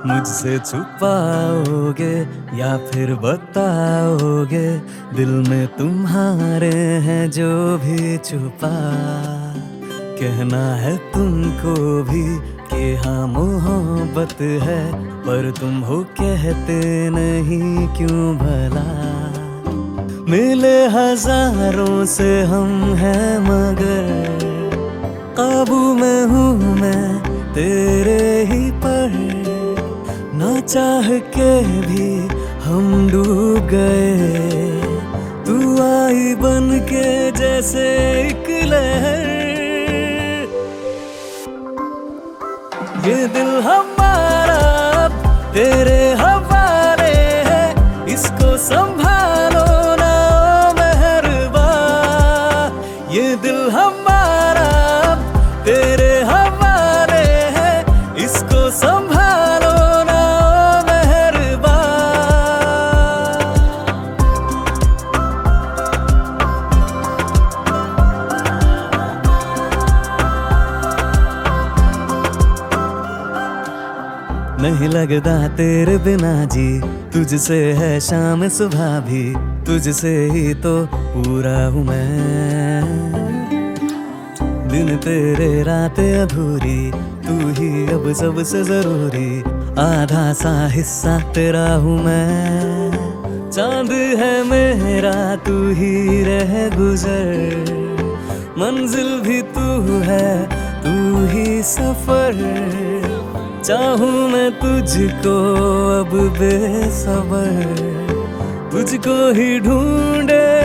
मुझसे छुपाओगे या फिर बताओगे, दिल में तुम्हारे हैं जो भी छुपा। कहना है तुमको भी कि हाँ मोहब्बत है, पर तुम हो कहते नहीं क्यों भला। मिले हजारों से हम हैं मगर काबू में हूँ मैं तेरे ही पर। ना चाह के भी हम डूब गए, तू आई बन के जैसे एक लहर। ये दिल हमारा अब तेरे हवाले है, इसको संभालो ना ओ मेहरबा। ये दिल हमारा अब तेरे हवाले है, इसको संभालो ना ओ मेहरबा। नहीं लगता तेरे बिना जी, तुझसे है शाम सुबह भी, तुझसे ही तो पूरा हूँ मैं। दिन तेरे रात अधूरी, तू ही अब सबसे जरूरी, आधा सा हिस्सा तेरा हूँ मैं। चांद है मेरा तू ही रह गुजर, मंजिल भी तू है तू ही सफर। चाहूं मैं तुझको अब बेसबर, तुझको ही ढूंढे